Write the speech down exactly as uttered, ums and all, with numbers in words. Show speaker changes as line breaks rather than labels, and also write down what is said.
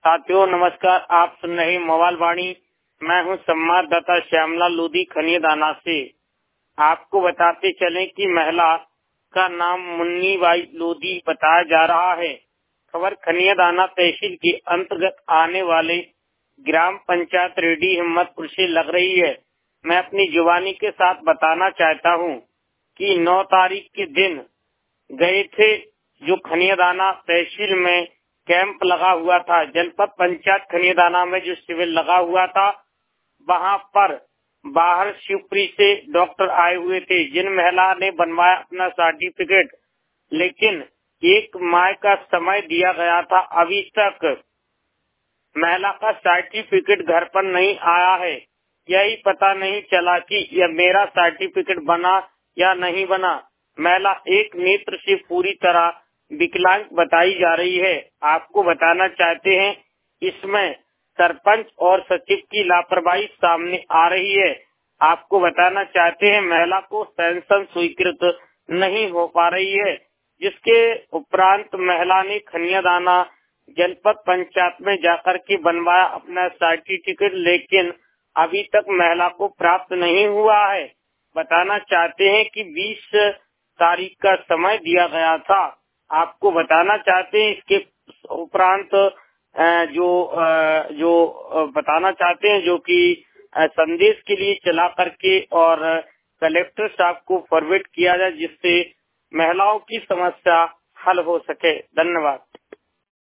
साथियों नमस्कार, आप सुन रहे मोबाइल वाणी। मैं हूं संवाददाता श्यामला लोधी खनियादाना से। आपको बताते चलें कि महिला का नाम मुन्नी बाई लोधी बताया जा रहा है। खबर खनियादाना तहसील के अंतर्गत आने वाले ग्राम पंचायत रेडी हिम्मतपुर से लग रही है। मैं अपनी जुबानी के साथ बताना चाहता हूं कि नौ तारीख के दिन गए थे, जो खनियादाना तहसील में कैंप लगा हुआ था। जनपद पंचायत खनियादाना में जो शिविर लगा हुआ था, वहां पर बाहर शिवपुरी से डॉक्टर आए हुए थे, जिन महिला ने बनवाया अपना सर्टिफिकेट। लेकिन एक माह का समय दिया गया था, अभी तक महिला का सर्टिफिकेट घर पर नहीं आया है। यही पता नहीं चला कि यह मेरा सर्टिफिकेट बना या नहीं बना। महिला एक नेत्र से पूरी तरह विकलांग बताई जा रही है। आपको बताना चाहते हैं, इसमें सरपंच और सचिव की लापरवाही सामने आ रही है। आपको बताना चाहते हैं, महिला को पेंशन स्वीकृत नहीं हो पा रही है, जिसके उपरांत महिला ने खनियादाना जनपद पंचायत में जाकर के बनवाया अपना सर्टिफिकेट, लेकिन अभी तक महिला को प्राप्त नहीं हुआ है। बताना चाहते हैं कि बीस तारीख का समय दिया गया था। आपको बताना चाहते हैं, इसके उपरांत जो जो बताना चाहते हैं, जो कि संदेश के लिए चला करके और कलेक्टर साहब को फॉरवर्ड किया जाए, जिससे महिलाओं की समस्या हल हो सके। धन्यवाद।